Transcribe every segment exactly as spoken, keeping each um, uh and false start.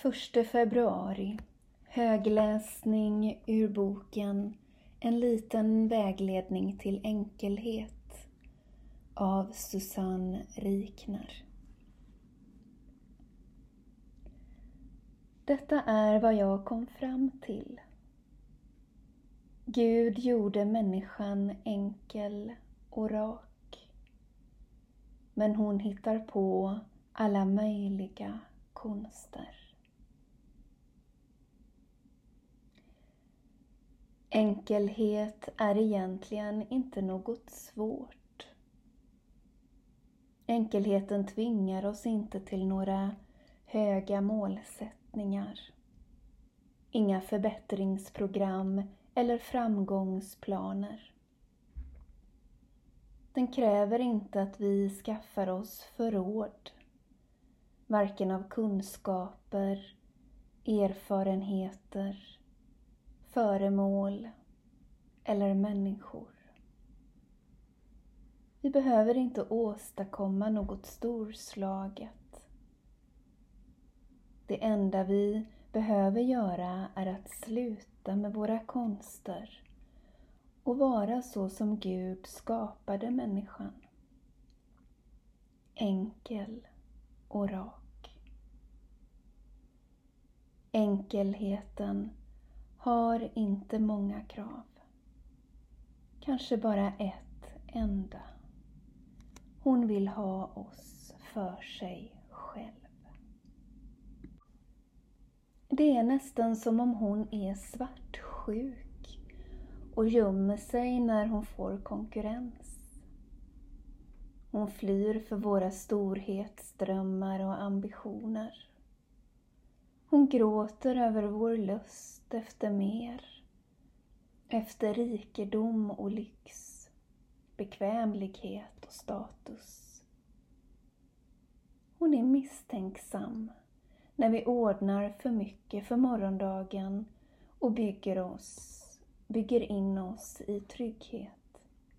första februari. Högläsning ur boken En liten vägledning till enkelhet av Susanne Rikner. Detta är vad jag kom fram till. Gud gjorde människan enkel och rak. Men hon hittar på alla möjliga konster. Enkelhet är egentligen inte något svårt. Enkelheten tvingar oss inte till några höga målsättningar. Inga förbättringsprogram eller framgångsplaner. Den kräver inte att vi skaffar oss förråd, varken av kunskaper, erfarenheter, föremål eller människor. Vi behöver inte åstadkomma något storslaget. Det enda vi behöver göra är att sluta med våra konster och vara så som Gud skapade människan. Enkel och rak. Enkelheten har inte många krav. Kanske bara ett enda. Hon vill ha oss för sig själv. Det är nästan som om hon är svartsjuk och gömmer sig när hon får konkurrens. Hon flyr för våra storhetsdrömmar och ambitioner. Hon gråter över vår lust efter mer, efter rikedom och lyx, bekvämlighet och status. Hon är misstänksam när vi ordnar för mycket för morgondagen och bygger oss, bygger in oss i trygghet.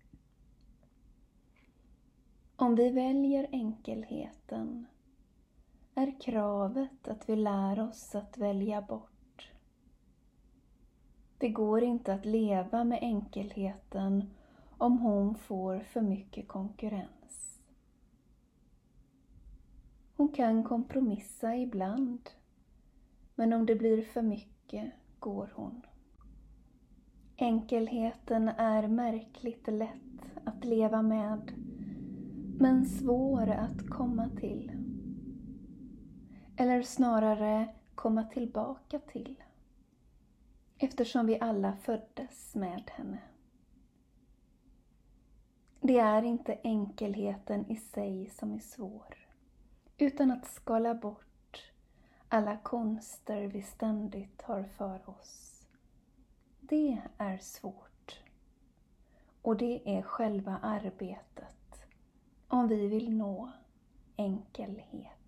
Om vi väljer enkelheten är kravet att vi lär oss att välja bort. Det går inte att leva med enkelheten om hon får för mycket konkurrens. Hon kan kompromissa ibland, men om det blir för mycket går hon. Enkelheten är märkligt lätt att leva med, men svår att komma till. Eller snarare komma tillbaka till, eftersom vi alla föddes med henne. Det är inte enkelheten i sig som är svår, utan att skala bort alla konster vi ständigt har för oss. Det är svårt, och det är själva arbetet om vi vill nå enkelhet.